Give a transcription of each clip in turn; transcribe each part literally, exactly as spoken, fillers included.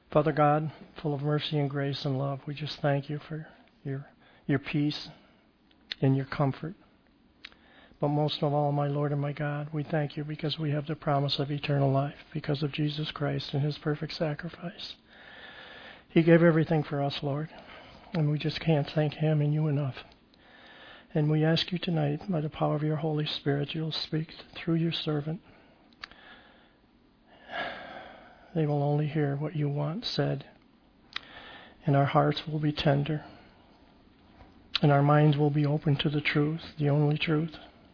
Father God, full of mercy and grace and love, we just thank you for your your peace and your comfort. But most of all, my Lord and my God, we thank you because we have the promise of eternal life because of Jesus Christ and his perfect sacrifice. He gave everything for us, Lord, and we just can't thank him and you enough. And we ask you tonight, by the power of your Holy Spirit, you'll speak through your servant. They will only hear what you want said, and our hearts will be tender, and our minds will be open to the truth, the only truth.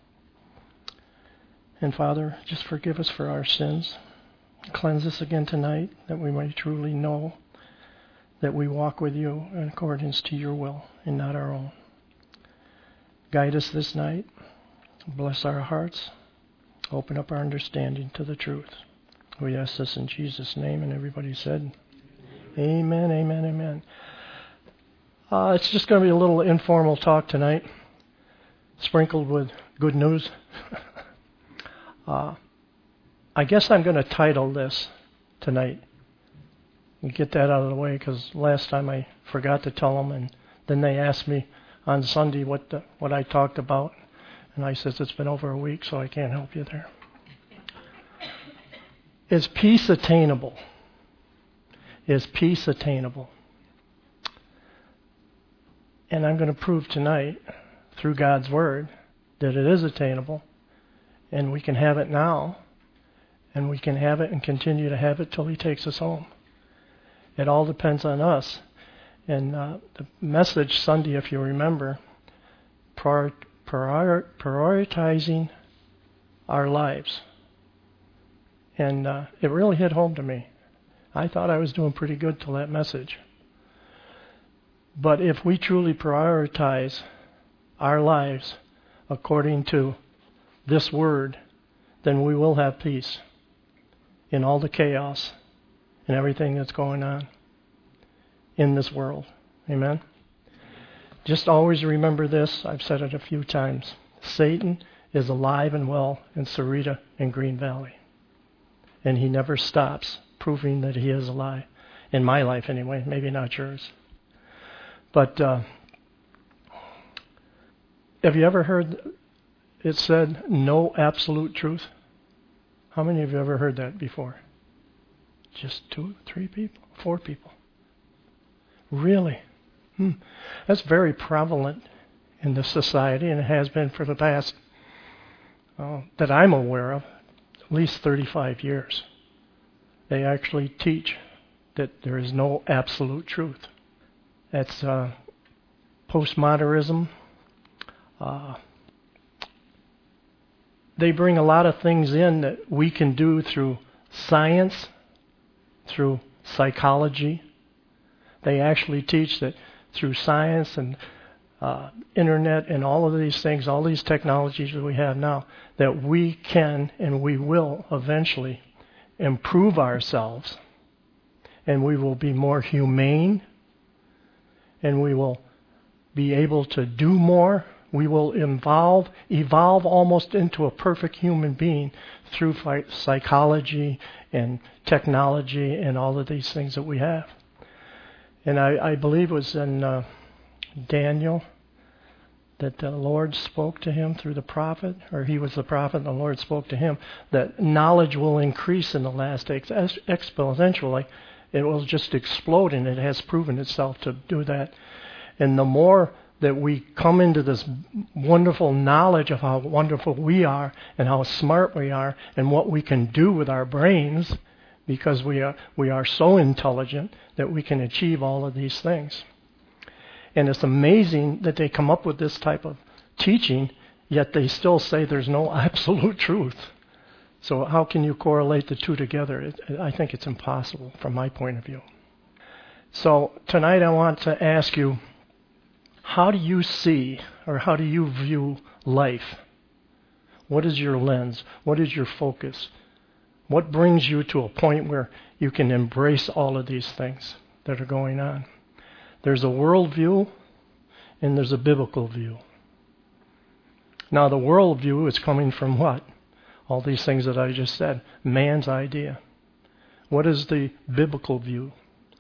And Father, just forgive us for our sins. Cleanse us again tonight, that we may truly know that we walk with you in accordance to your will and not our own. Guide us this night. Bless our hearts. Open up our understanding to the truth. We ask this in Jesus' name, and everybody said, Amen, amen, amen. Uh, it's just going to be a little informal talk tonight, sprinkled with good news. uh, I guess I'm going to title this tonight and get that out of the way, because last time I forgot to tell them, and then they asked me on Sunday what the, what I talked about, and I said it's been over a week, so I can't help you there. Is peace attainable? Is peace attainable? And I'm going to prove tonight, through God's Word, that it is attainable, and we can have it now, and we can have it and continue to have it till He takes us home. It all depends on us. And uh, the message Sunday, if you remember, prior, prior, prioritizing our lives. And uh, it really hit home to me. I thought I was doing pretty good till that message. But if we truly prioritize our lives according to this Word, then we will have peace in all the chaos and everything that's going on in this world. Amen? Just always remember this. I've said it a few times. Satan is alive and well in Sarita and Green Valley. And he never stops proving that he is alive. In my life anyway, maybe not yours. But uh, have you ever heard it said, no absolute truth? How many of you ever heard that before? Just two, three people, four people. Really? Hmm. That's very prevalent in this society, and it has been for the past, uh, that I'm aware of, at least thirty-five years. They actually teach that there is no absolute truth. That's uh, postmodernism. Uh, they bring a lot of things in that we can do through science, through psychology. They actually teach that through science and uh, internet and all of these things, all these technologies that we have now, that we can and we will eventually improve ourselves, and we will be more humane, and we will be able to do more. We will evolve, evolve almost into a perfect human being through psychology and technology and all of these things that we have. And I, I believe it was in uh, Daniel that the Lord spoke to him through the prophet, or he was the prophet and the Lord spoke to him, that knowledge will increase in the last days exponentially. It will just explode, and it has proven itself to do that. And the more that we come into this wonderful knowledge of how wonderful we are and how smart we are and what we can do with our brains, because we are we are so intelligent that we can achieve all of these things. And it's amazing that they come up with this type of teaching, yet they still say there's no absolute truth. So how can you correlate the two together? It, I think it's impossible from my point of view. So tonight I want to ask you, how do you see or how do you view life? What is your lens? What is your focus? What brings you to a point where you can embrace all of these things that are going on? There's a world view and there's a biblical view. Now the world view is coming from what? All these things that I just said. Man's idea. What is the biblical view?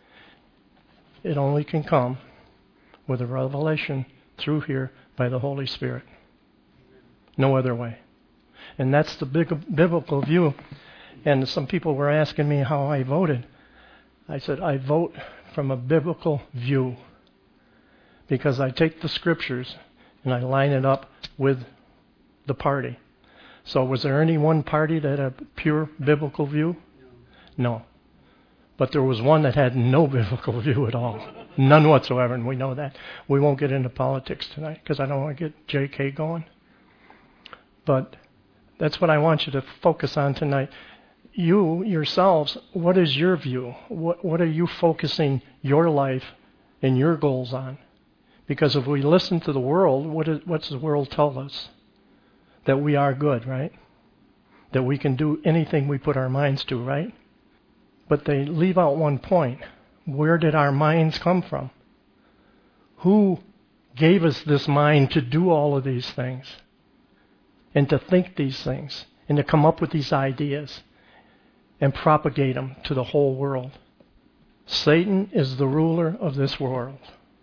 it only can come with a revelation through here by the Holy Spirit. No other way. And that's the big biblical view. And some people were asking me how I voted. I said, I vote from a biblical view because I take the scriptures and I line it up with the party. So was there any one party that had a pure biblical view? No. But there was one that had no biblical view at all. None whatsoever, and we know that. We won't get into politics tonight because I don't want to get J K going. But that's what I want you to focus on tonight. You, yourselves, what is your view? What, what are you focusing your life and your goals on? Because if we listen to the world, what is, what's the world tell us? That we are good, right? That we can do anything we put our minds to, right? But they leave out one point. Where did our minds come from? Who gave us this mind to do all of these things? And to think these things? And to come up with these ideas? And propagate them to the whole world? Satan is the ruler of this world.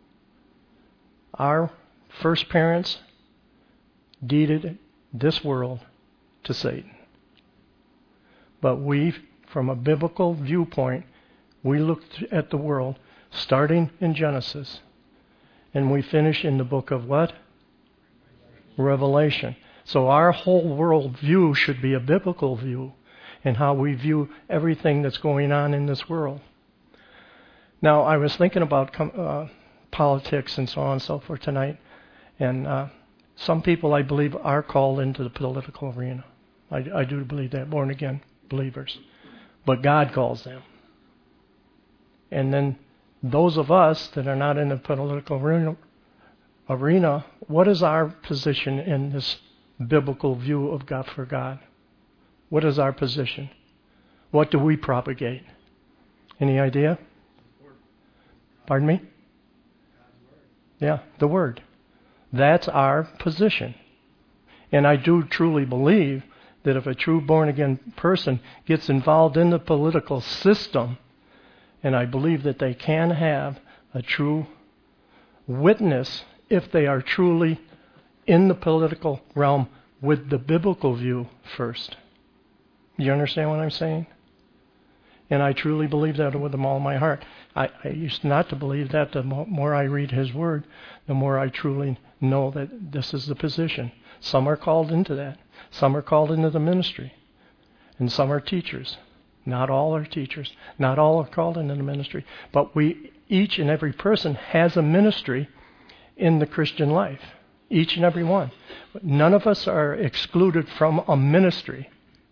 Our first parents deeded this world to Satan. But we, from a biblical viewpoint, we look at the world starting in Genesis, and we finish in the book of what? Revelation. So our whole world view should be a biblical view in how we view everything that's going on in this world. Now, I was thinking about uh, politics and so on and so forth tonight, and uh, some people, I believe, are called into the political arena. I, I do believe that, born-again believers. But God calls them. And then those of us that are not in the political arena, arena, what is our position in this biblical view of God for God? What is our position? What do we propagate? Any idea? Pardon me? Yeah, the Word. That's our position. And I do truly believe that if a true born-again person gets involved in the political system, and I believe that they can have a true witness if they are truly in the political realm with the biblical view first. You understand what I'm saying? And I truly believe that with all my heart. I, I used not to believe that. The more I read His Word, the more I truly know that this is the position. Some are called into that. Some are called into the ministry. And some are teachers. Not all are teachers. Not all are called into the ministry. But we, each and every person has a ministry in the Christian life. Each and every one. None of us are excluded from a ministry.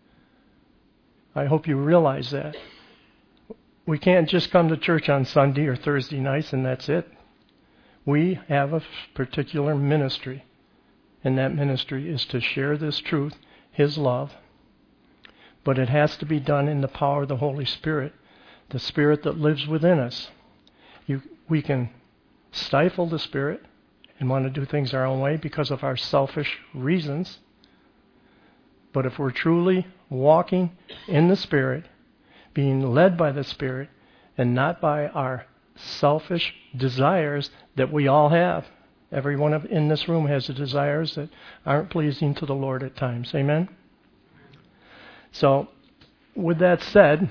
I hope you realize that. We can't just come to church on Sunday or Thursday nights and that's it. We have a particular ministry. And that ministry is to share this truth, His love. But it has to be done in the power of the Holy Spirit, the Spirit that lives within us. You, we can stifle the Spirit and want to do things our own way because of our selfish reasons. But if we're truly walking in the Spirit, being led by the Spirit, and not by our selfish desires that we all have. Everyone in this room has the desires that aren't pleasing to the Lord at times. Amen? So, with that said,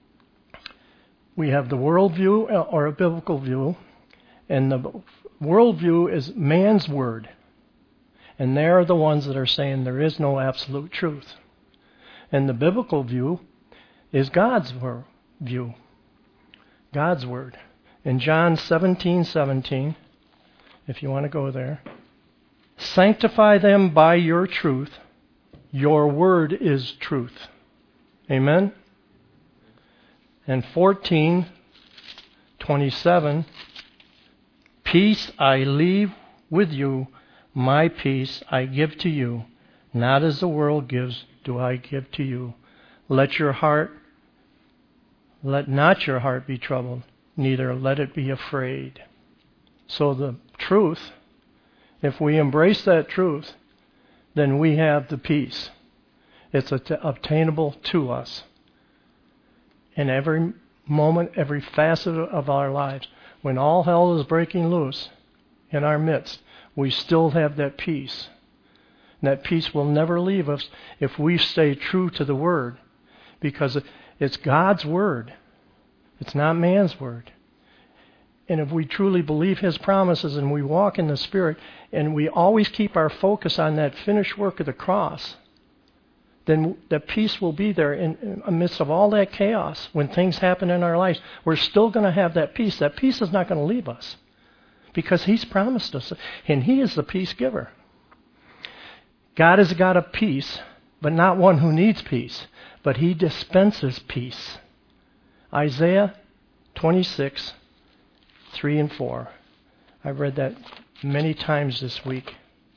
we have the worldview or a biblical view, and the worldview is man's word. And they are the ones that are saying there is no absolute truth. And the biblical view is God's view. God's word. In John seventeen seventeen, if you want to go there, sanctify them by your truth. Your word is truth. Amen? And fourteen twenty-seven, peace I leave with you, my peace I give to you. Not as the world gives, do I give to you. Let your heart, let not your heart be troubled, neither let it be afraid. So the truth, if we embrace that truth, then we have the peace. It's obtainable to us. In every moment, every facet of our lives, when all hell is breaking loose in our midst, we still have that peace. And that peace will never leave us if we stay true to the Word, because it's God's Word. It's not man's word. And if we truly believe His promises and we walk in the Spirit and we always keep our focus on that finished work of the cross, then the peace will be there in, in the midst of all that chaos. When things happen in our lives, we're still going to have that peace. That peace is not going to leave us because He's promised us, and He is the peace giver. God is a God of peace, but not one who needs peace, but He dispenses peace. Isaiah twenty-six, three and four. I've read that many times this week.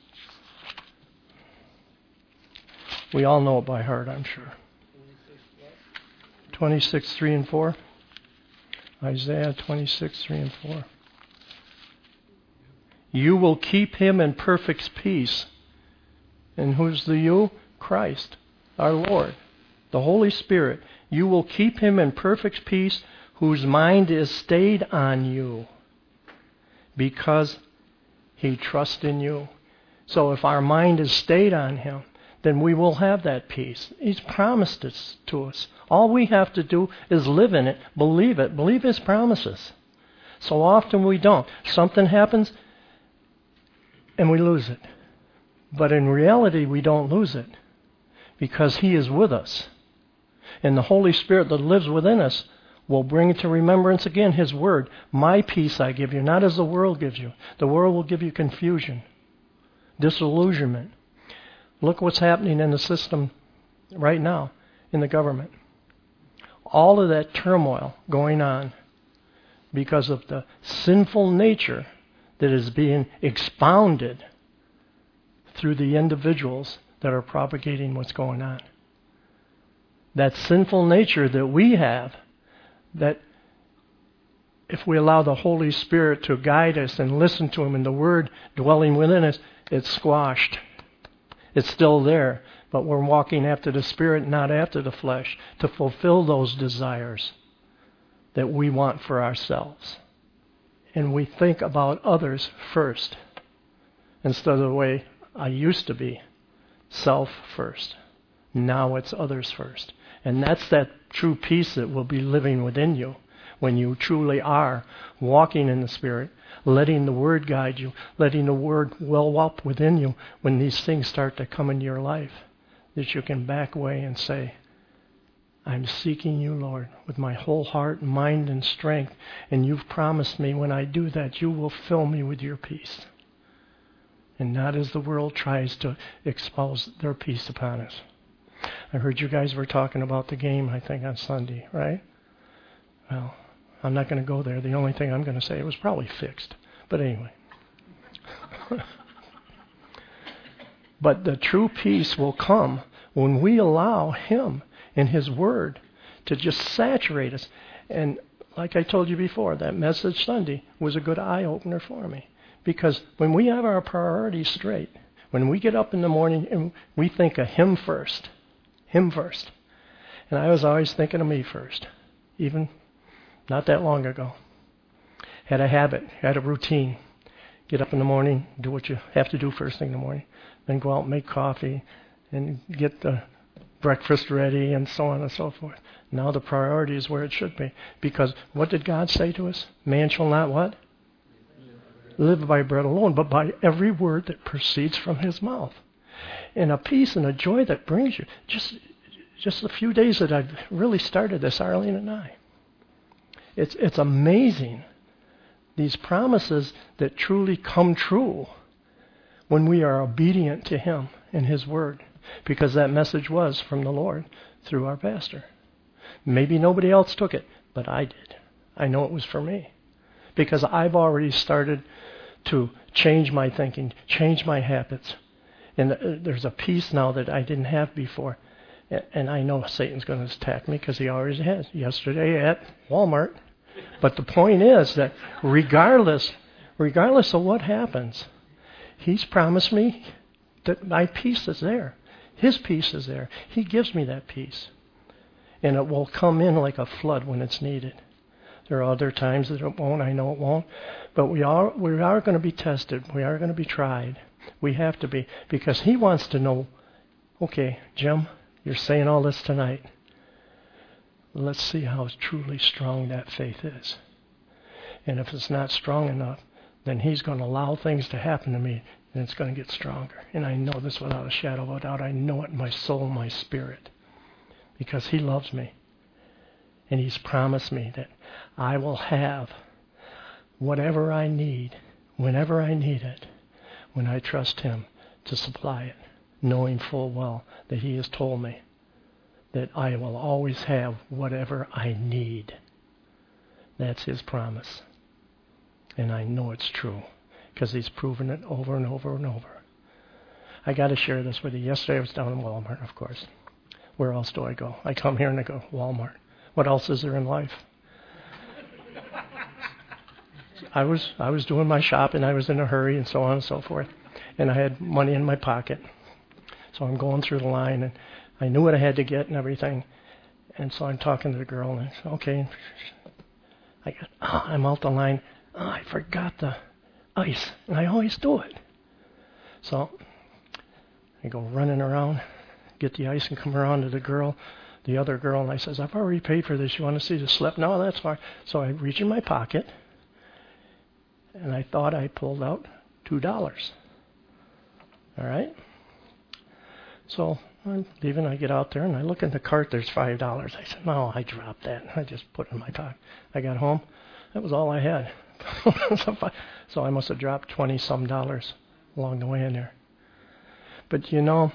We all know it by heart, I'm sure. twenty-six, three and four. Isaiah twenty-six, three and four. You will keep him in perfect peace. And who's the you? Christ, our Lord, the Holy Spirit. You will keep him in perfect peace whose mind is stayed on you because he trusts in you. So if our mind is stayed on Him, then we will have that peace. He's promised it to us. All we have to do is live in it, believe it, believe His promises. So often we don't. Something happens and we lose it. But in reality, we don't lose it because He is with us. And the Holy Spirit that lives within us will bring to remembrance again His word. My peace I give you, not as the world gives you. The world will give you confusion, disillusionment. Look what's happening in the system right now in the government. All of that turmoil going on because of the sinful nature that is being expounded through the individuals that are propagating what's going on. That sinful nature that we have, that if we allow the Holy Spirit to guide us and listen to Him and the Word dwelling within us, it's squashed. It's still there, but we're walking after the Spirit, not after the flesh, to fulfill those desires that we want for ourselves. And we think about others first, instead of the way I used to be, self first. Now it's others first. And that's that true peace that will be living within you when you truly are walking in the Spirit, letting the Word guide you, letting the Word well up within you when these things start to come into your life, that you can back away and say, I'm seeking you, Lord, with my whole heart, mind, and strength, and you've promised me when I do that, you will fill me with your peace. And not as the world tries to expose their peace upon us. I heard you guys were talking about the game, I think, on Sunday, right? Well, I'm not going to go there. The only thing I'm going to say, it was probably fixed. But anyway. But the true peace will come when we allow Him and His Word to just saturate us. And like I told you before, that message Sunday was a good eye-opener for me. Because when we have our priorities straight, when we get up in the morning and we think of Him first, Him first. And I was always thinking of me first, even not that long ago. Had a habit, had a routine. Get up in the morning, do what you have to do first thing in the morning, then go out and make coffee and get the breakfast ready and so on and so forth. Now the priority is where it should be. Because what did God say to us? Man shall not what? Live by bread alone, but by every word that proceeds from His mouth. And a peace and a joy that brings you. Just just a few days that I've really started this, Arlene and I. It's it's amazing, these promises that truly come true when we are obedient to Him and His Word. Because that message was from the Lord through our pastor. Maybe nobody else took it, but I did. I know it was for me. Because I've already started to change my thinking, change my habits. And there's a peace now that I didn't have before. And I know Satan's going to attack me because he always has. Yesterday at Walmart. But the point is that regardless, regardless of what happens, He's promised me that my peace is there. His peace is there. He gives me that peace. And it will come in like a flood when it's needed. There are other times that it won't. I know it won't. But we are we are going to be tested. We are going to be tried. We have to be, because He wants to know, okay, Jim, you're saying all this tonight. Let's see how truly strong that faith is. And if it's not strong enough, then He's going to allow things to happen to me, and it's going to get stronger. And I know this without a shadow of a doubt. I know it in my soul, my spirit, because He loves me. And He's promised me that I will have whatever I need, whenever I need it, when I trust Him to supply it, knowing full well that He has told me that I will always have whatever I need. That's His promise. And I know it's true, because He's proven it over and over and over. I got to share this with you. Yesterday I was down in Walmart, of course. Where else do I go? I come here and I go, Walmart. What else is there in life? I was I was doing my shopping. I was in a hurry and so on and so forth. And I had money in my pocket. So I'm going through the line, and I knew what I had to get and everything. And so I'm talking to the girl, and I said, okay. I got, oh, I'm out the line. Oh, I forgot the ice. And I always do it. So I go running around, get the ice, and come around to the girl, the other girl, and I says, I've already paid for this. You want to see the slip? No, that's fine. So I reach in my pocket, and I thought I pulled out two dollars. All right? So I'm leaving. I get out there, and I look in the cart. There's five dollars. I said, no, I dropped that. I just put it in my pocket. I got home. That was all I had. So I must have dropped twenty-some dollars along the way in there. But, you know,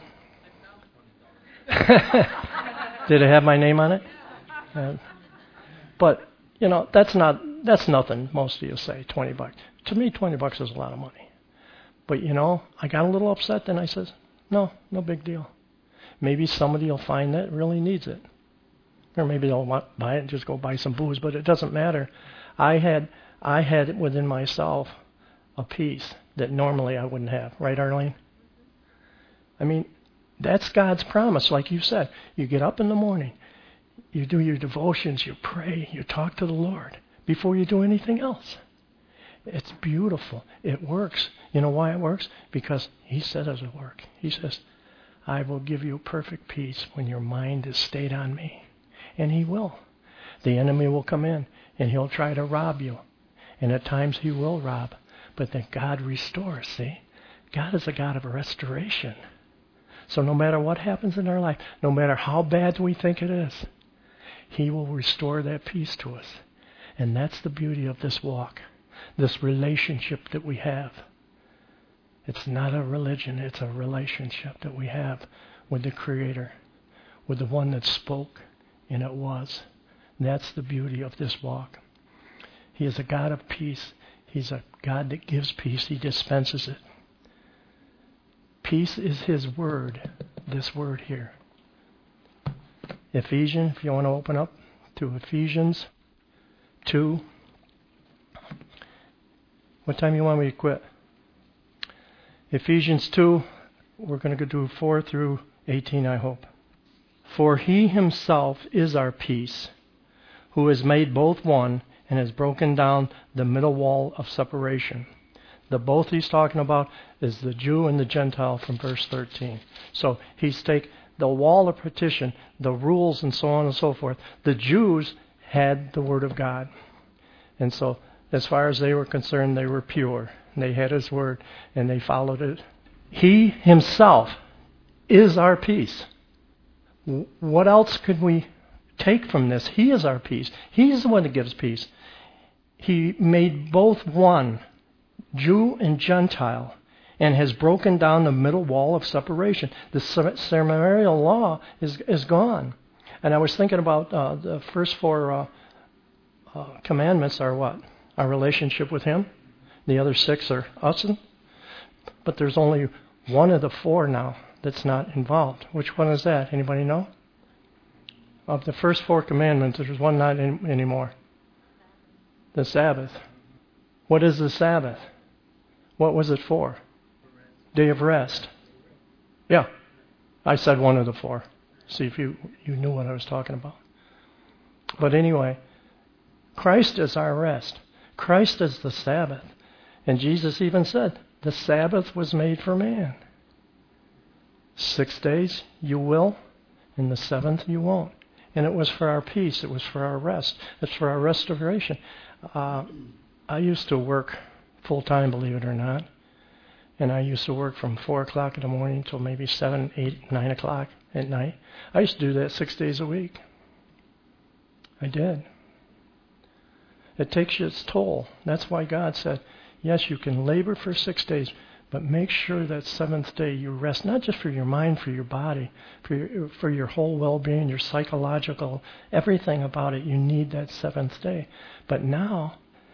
did it have my name on it? Uh, but, you know, that's not that's nothing. Most of you say twenty bucks. To me, twenty bucks is a lot of money. But, you know, I got a little upset. Then I says, no, no big deal. Maybe somebody will find that really needs it. Or maybe they'll want to buy it and just go buy some booze. But it doesn't matter. I had I had within myself a peace that normally I wouldn't have. Right, Arlene? I mean, that's God's promise. Like you said, you get up in the morning, you do your devotions, you pray, you talk to the Lord before you do anything else. It's beautiful. It works. You know why it works? Because He said it will work. He says, I will give you perfect peace when your mind is stayed on me. And He will. The enemy will come in, and he'll try to rob you. And at times he will rob. But then God restores, see? God is a God of restoration. So no matter what happens in our life, no matter how bad we think it is, He will restore that peace to us. And that's the beauty of this walk, this relationship that we have. It's not a religion, it's a relationship that we have with the Creator, with the one that spoke, and it was. And that's the beauty of this walk. He is a God of peace. He's a God that gives peace. He dispenses it. Peace is His word, this word here. Ephesians, if you want to open up to Ephesians two. What time you want me to quit? Ephesians two, we're going to go do four through eighteen, I hope. For He Himself is our peace, who has made both one and has broken down the middle wall of separation. The both He's talking about is the Jew and the Gentile from verse thirteen. So He's taken the wall of partition, the rules and so on and so forth. The Jews had the Word of God. And so as far as they were concerned, they were pure. They had His Word and they followed it. He Himself is our peace. What else could we take from this? He is our peace. He's the one that gives peace. He made both one, Jew and Gentile, and has broken down the middle wall of separation. The ceremonial law is is gone. And I was thinking about uh, the first four uh, uh, commandments are what? Our relationship with Him. The other six are us. But there's only one of the four now that's not involved. Which one is that? Anybody know? Of the first four commandments, there's one not in, anymore. The Sabbath. What is the Sabbath? What was it for? Day of rest. Yeah. I said one of the four. See if you, you knew what I was talking about. But anyway, Christ is our rest. Christ is the Sabbath. And Jesus even said, the Sabbath was made for man. Six days you will, and the seventh you won't. And it was for our peace. It was for our rest. It's for our restoration. Uh, I used to work full-time, believe it or not. And I used to work from four o'clock in the morning till maybe seven, eight, nine o'clock at night. I used to do that six days a week. I did. It takes you its toll. That's why God said, yes, you can labor for six days, but make sure that seventh day you rest, not just for your mind, for your body, for your, for your whole well-being, your psychological, everything about it. You need that seventh day. But now,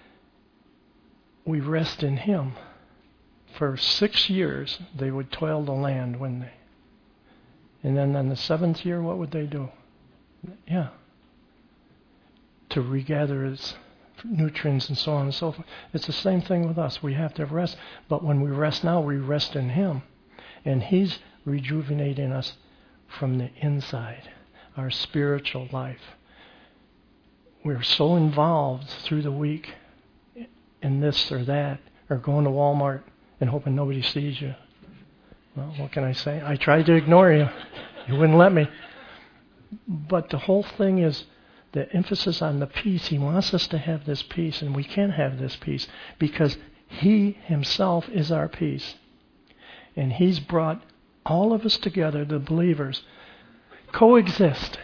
we rest in Him. For six years, they would toil the land, wouldn't they? And then on the seventh year, what would they do? Yeah. To regather its nutrients and so on and so forth. It's the same thing with us. We have to rest. But when we rest now, we rest in Him. And He's rejuvenating us from the inside, our spiritual life. We're so involved through the week in this or that, or going to Walmart and hoping nobody sees you. Well, what can I say? I tried to ignore you. You wouldn't let me. But the whole thing is the emphasis on the peace. He wants us to have this peace, and we can have this peace because He Himself is our peace. And He's brought all of us together, the believers, coexist.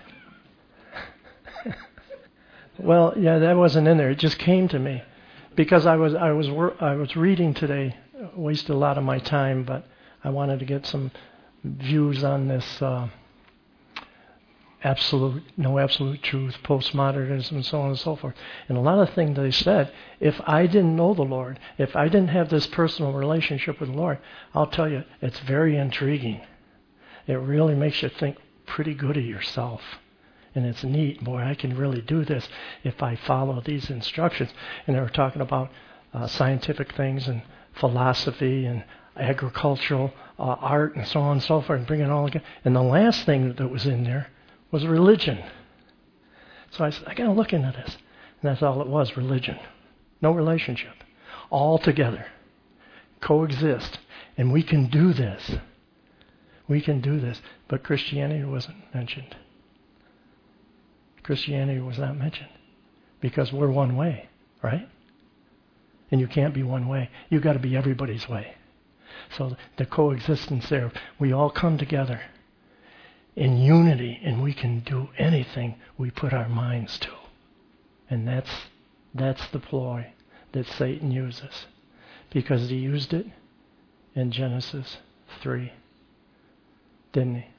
Well, yeah, that wasn't in there. It just came to me because I was I was I was reading today. Wasted a lot of my time, but I wanted to get some views on this uh, absolute, no absolute truth, postmodernism, and so on and so forth. And a lot of things they said, if I didn't know the Lord, if I didn't have this personal relationship with the Lord, I'll tell you, it's very intriguing. It really makes you think pretty good of yourself. And it's neat. Boy, I can really do this if I follow these instructions. And they were talking about uh, scientific things and philosophy and agricultural uh, art and so on and so forth, and bring it all together. And the last thing that was in there was religion. So I said, I got to look into this. And that's all it was, religion. No relationship. All together. Coexist. And we can do this. We can do this. But Christianity wasn't mentioned. Christianity was not mentioned. Because we're one way, right? And you can't be one way. You've got to be everybody's way. So the coexistence there, we all come together in unity, and we can do anything we put our minds to. And that's that's the ploy that Satan uses. Because he used it in Genesis three. Didn't he?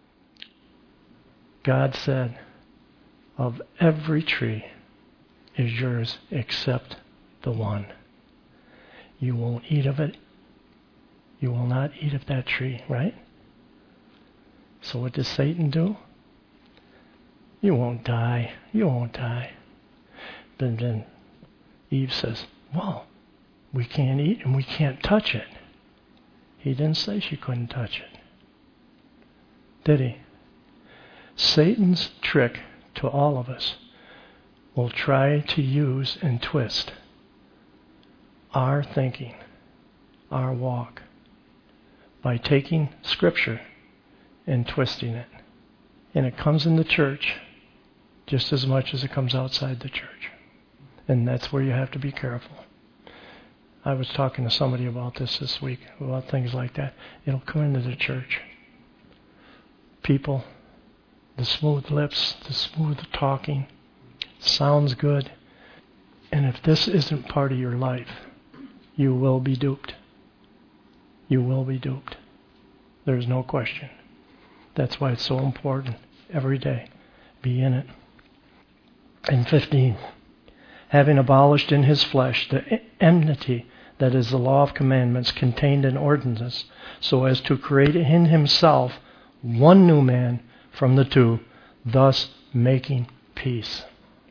God said, of every tree is yours except the one. You won't eat of it. You will not eat of that tree, right? So what does Satan do? You won't die. You won't die. Then, then Eve says, well, we can't eat and we can't touch it. He didn't say she couldn't touch it. Did he? Satan's trick to all of us will try to use and twist our thinking, our walk, by taking Scripture and twisting it. And it comes in the church just as much as it comes outside the church. And that's where you have to be careful. I was talking to somebody about this this week, about things like that. It'll come into the church. People, the smooth lips, the smooth talking, sounds good. And if this isn't part of your life, you will be duped. You will be duped. There's no question. That's why it's so important every day. Be in it. And fifteen, having abolished in his flesh the enmity that is the law of commandments contained in ordinance, so as to create in himself one new man from the two, thus making peace.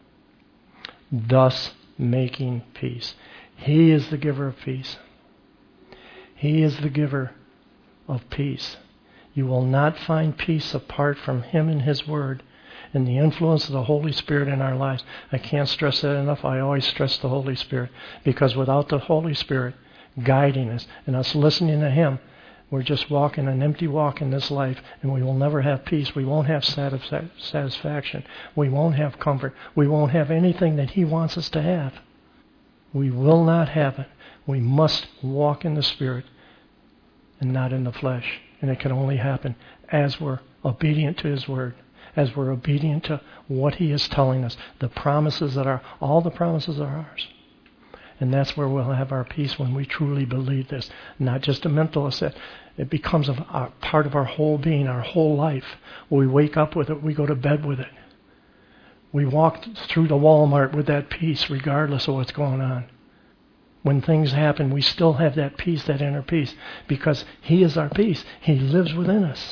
Thus making peace. He is the giver of peace. He is the giver of peace. You will not find peace apart from Him and His Word. and the influence of the Holy Spirit in our lives. I can't stress that enough. I always stress the Holy Spirit, because without the Holy Spirit guiding us and us listening to Him, we're just walking an empty walk in this life, and we will never have peace. We won't have satisfa- satisfaction. We won't have comfort. We won't have anything that He wants us to have. We will not have it. We must walk in the Spirit and not in the flesh. And it can only happen as we're obedient to His Word, as we're obedient to what He is telling us. The promises that are, all the promises are ours. And that's where we'll have our peace, when we truly believe this. Not just a mental assent. It becomes a, a part of our whole being, our whole life. We wake up with it. We go to bed with it. We walk through the Walmart with that peace, regardless of what's going on. When things happen, we still have that peace, that inner peace, because He is our peace. He lives within us.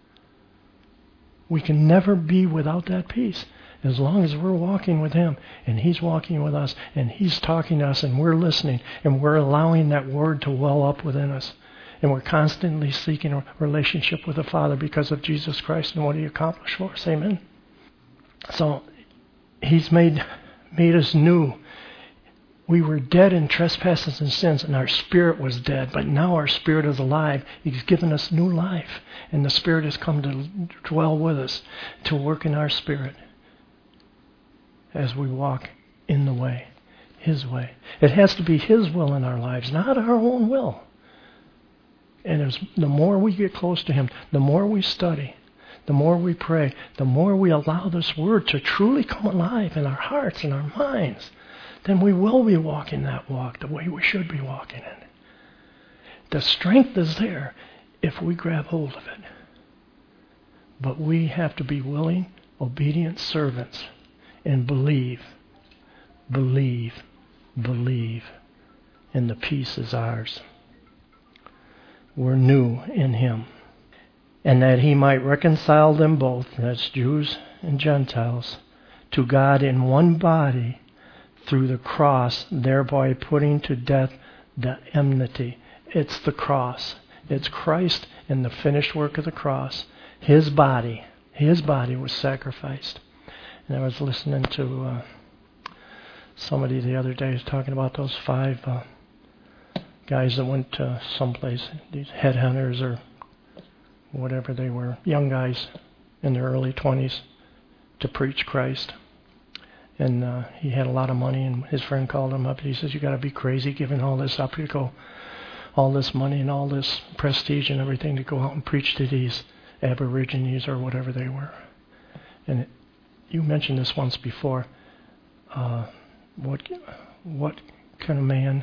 We can never be without that peace. As long as we're walking with Him, and He's walking with us, and He's talking to us, and we're listening, and we're allowing that Word to well up within us, and we're constantly seeking a relationship with the Father because of Jesus Christ and what He accomplished for us. Amen. So He's made made us new. We were dead in trespasses and sins, and our spirit was dead, but now our spirit is alive. He's given us new life, and the Spirit has come to dwell with us, to work in our spirit as we walk in the way, His way. It has to be His will in our lives, not our own will. And as the more we get close to Him, the more we study, the more we pray, the more we allow this Word to truly come alive in our hearts and our minds, then we will be walking that walk the way we should be walking it. The strength is there if we grab hold of it. But we have to be willing, obedient servants and believe, believe, believe, and the peace is ours. We're new in Him. And that He might reconcile them both, that's Jews and Gentiles, to God in one body through the cross, thereby putting to death the enmity. It's the cross. It's Christ and the finished work of the cross. His body, His body was sacrificed. And I was listening to uh, somebody the other day talking about those five uh, guys that went to someplace, these headhunters or whatever they were, young guys in their early twenties, to preach Christ. And uh, he had a lot of money, and his friend called him up, and he says, "You got to be crazy giving all this up. You go, all this money and all this prestige and everything to go out and preach to these Aborigines or whatever they were." And it, you mentioned this once before. Uh, what what can a man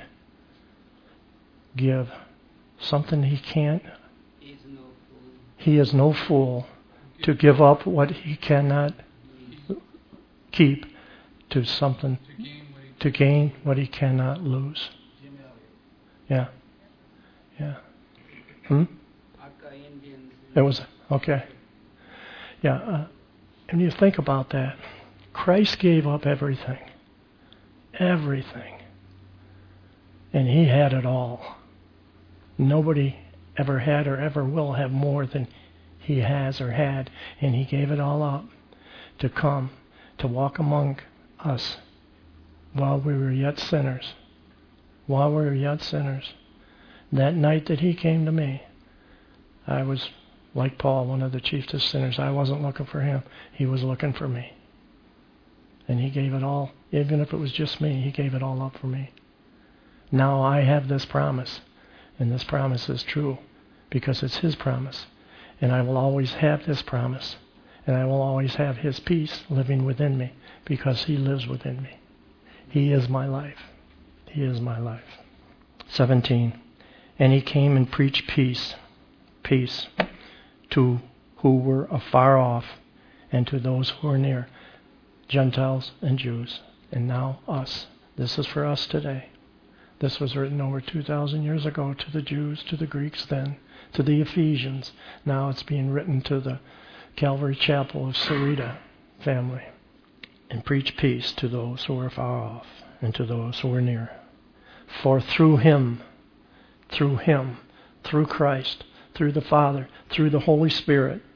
give something he can't? He is no fool. He is no fool to give up what he cannot keep to something to gain what he cannot lose. Yeah, yeah. Hmm. It was okay. Yeah. Uh, and you think about that. Christ gave up everything. Everything. And He had it all. Nobody ever had or ever will have more than He has or had. And He gave it all up to come, to walk among us while we were yet sinners. While we were yet sinners. That night that He came to me, I was like Paul, one of the chiefest sinners. I wasn't looking for Him. He was looking for me. And He gave it all. Even if it was just me, He gave it all up for me. Now I have this promise. And this promise is true because it's His promise. And I will always have this promise. And I will always have His peace living within me because He lives within me. He is my life. He is my life. seventeen. And He came and preached peace. Peace. To who were afar off and to those who are near, Gentiles and Jews, and now us. This is for us today. This was written over two thousand years ago to the Jews, to the Greeks then, to the Ephesians. Now it's being written to the Calvary Chapel of Sarita family. And preach peace to those who are far off and to those who are near. For through Him, through Him, through Christ, through the Father, through the Holy Spirit,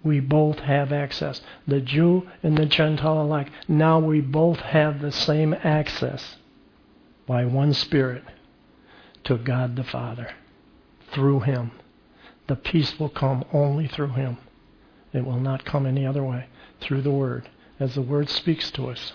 we both have access. The Jew and the Gentile alike. Now we both have the same access by one Spirit to God the Father. Through Him. The peace will come only through Him. It will not come any other way. Through the Word. As the Word speaks to us.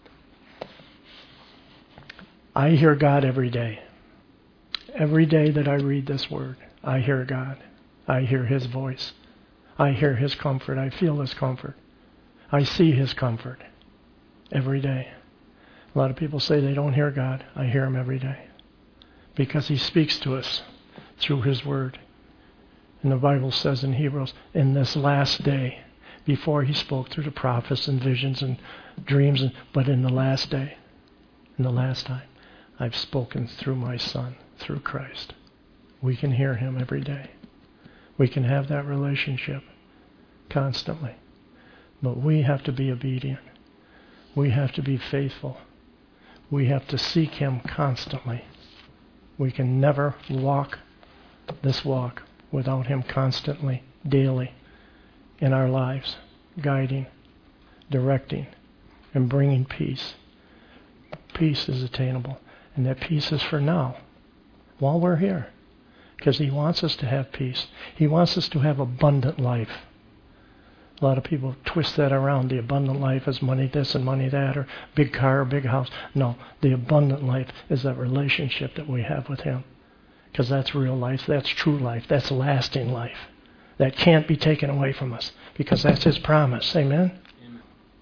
I hear God every day. Every day that I read this Word, I hear God. I hear His voice. I hear His comfort. I feel His comfort. I see His comfort every day. A lot of people say they don't hear God. I hear Him every day. Because He speaks to us through His Word. And the Bible says in Hebrews, in this last day, before He spoke through the prophets and visions and dreams, and, but in the last day, in the last time, I've spoken through my Son, through Christ. We can hear Him every day. We can have that relationship constantly. But we have to be obedient. We have to be faithful. We have to seek Him constantly. We can never walk this walk without Him constantly, daily, in our lives, guiding, directing, and bringing peace. Peace is attainable. And that peace is for now, while we're here. Because He wants us to have peace. He wants us to have abundant life. A lot of people twist that around. The abundant life is money this and money that, or big car or big house. No, the abundant life is that relationship that we have with Him. Because that's real life. That's true life. That's lasting life. That can't be taken away from us. Because that's His promise. Amen? Amen.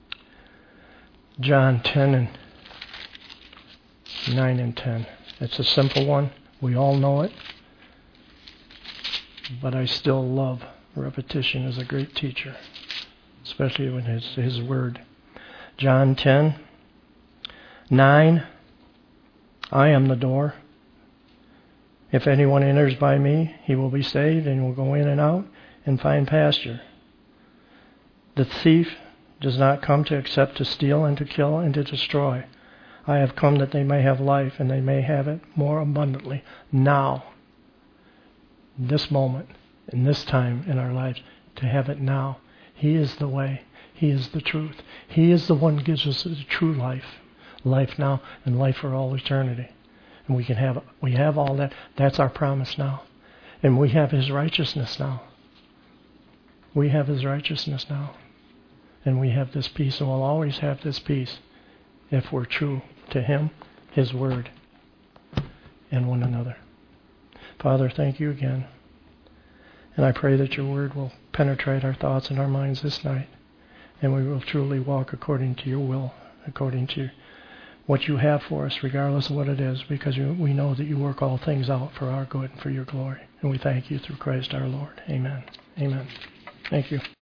John ten and nine and ten. It's a simple one. We all know it. But I still love repetition as a great teacher, especially when his his word. John ten, nine. I am the door. If anyone enters by me, he will be saved and will go in and out and find pasture. The thief does not come to except to steal and to kill and to destroy. I have come that they may have life and they may have it more abundantly now. In this moment, in this time in our lives, to have it now. He is the way. He is the truth. He is the one who gives us the true life. Life now and life for all eternity. And we can have we have all that. That's our promise now. And we have His righteousness now. We have His righteousness now. And we have this peace, and we'll always have this peace if we're true to Him, His Word, and one another. Father, thank You again. And I pray that Your Word will penetrate our thoughts and our minds this night, and we will truly walk according to Your will, according to what You have for us, regardless of what it is, because you, we know that You work all things out for our good and for Your glory. And we thank You through Christ our Lord. Amen. Amen. Thank you.